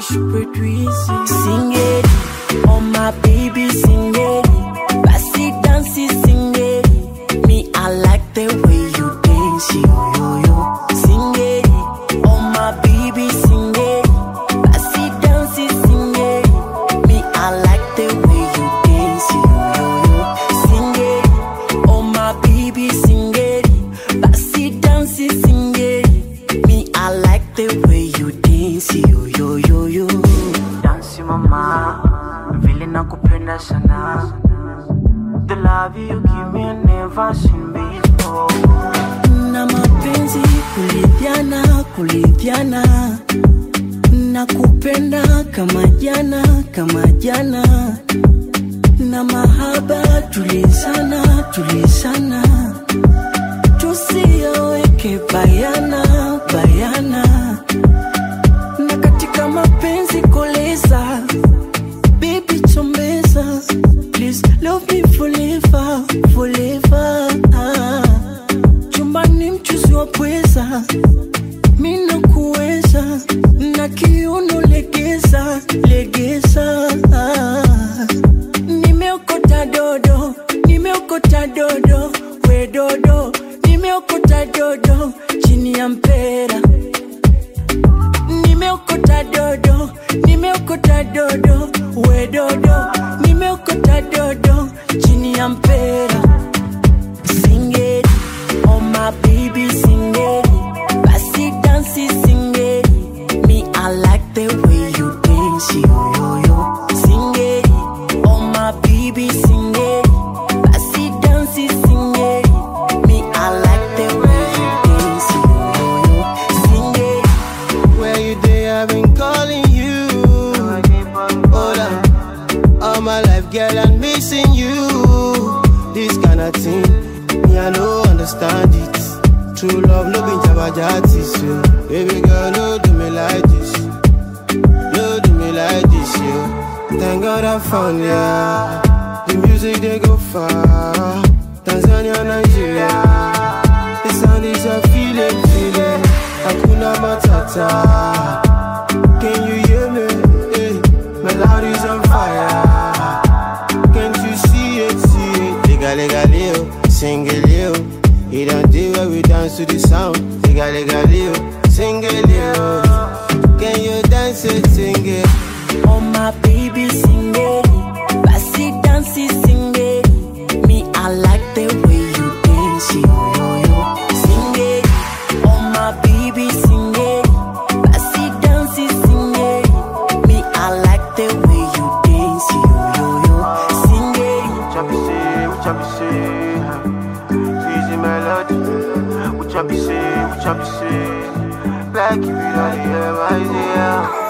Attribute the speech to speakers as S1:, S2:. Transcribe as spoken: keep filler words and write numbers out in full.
S1: Produce, sing it, oh my baby, sing it. Bassy dance, sing it. Me, I like the way you dance, yo yo yo. Sing it, oh my baby, sing it. Bassy dance, sing it. Me, I like the way you dance, yo yo yo. Sing it, oh my baby, sing it. Bassy dance, sing it. Me, I like the way you dance, yo yo yo yo. Dance mama, vile nakupenda sana. The love you give me never seen before. Na mapenzi kulipiana, kulipiana. Nakupenda kama jana, kama jana. Na mahaba tulizana, tulizana. Tusiyaweke bayana, bayana. Na katika mapenzi koleza, baby chombeza. Please love me forever, forever. Chumbani mchuzi wa pweza, mina kuweza. Na kiuno legeza, legeza. Nimeokota dodo, nimeokota dodo. We dodo, nimeokota dodo. Chini ya mpera. Nimeokota dodo, nimeokota dodo. We dodo, nimeokota dodo. Chini ya mpera. Sing it, oh my baby, sing it. Bassy dance, sing it. Me, I like the way you dance, yo yo yo. Sing it, oh my baby, sing it. Bassy dance, sing it. Me, I like the way you dance, yo yo yo. Sing it.
S2: Where you day, I've been calling you. Hold on, all my life, girl, I'm missing you. This kind of thing, me I don't understand it. True love, no be jabajati, so baby girl, no do me like this, no do me like this, yo. Thank God I found ya. The music they go far, Tanzania, Nigeria. The sound is a feeling, feeling. Hakuna Matata. Can you hear me? Hey, my loud is on fire. Can't you see it, see it? Lega, lega, leo, sing it, leo. He don't do where we dance to the sound. Lega, lega, leo, sing it, leo. Can you dance it, sing it?
S1: Oh my baby, sing it. Bassy dance, sing it. Me, I like the way you dance, yo yo yo. Sing it, oh my baby, sing it. Bassy dance, sing it. Me, I like the way you dance, yo yo yo. Sing it.
S2: What you be say, what you be say? Easy melody. What you be say, what you be say? Like you don't hear my idea.